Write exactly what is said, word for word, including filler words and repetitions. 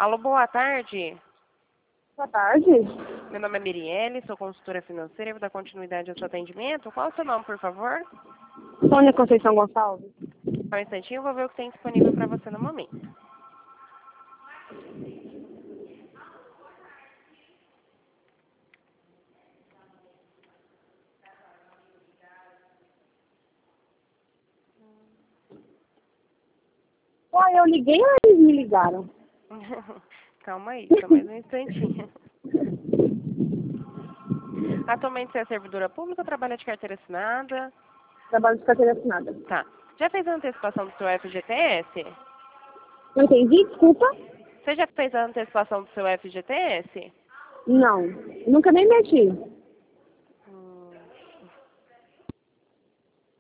Alô, boa tarde. Boa tarde. Meu nome é Mirielle, sou consultora financeira e vou dar continuidade ao seu atendimento. Qual é o seu nome, por favor? Sônia Conceição Gonçalves. Só um instantinho, eu vou ver o que tem disponível para você no momento. Ó, eu liguei ou eles me ligaram? Calma aí, só mais um instantinho. Atualmente você é servidora pública ou trabalha de carteira assinada? Trabalho de carteira assinada. Tá. Já fez a antecipação do seu F G T S? Não entendi, desculpa? Você já fez a antecipação do seu F G T S? Não, nunca nem mexi.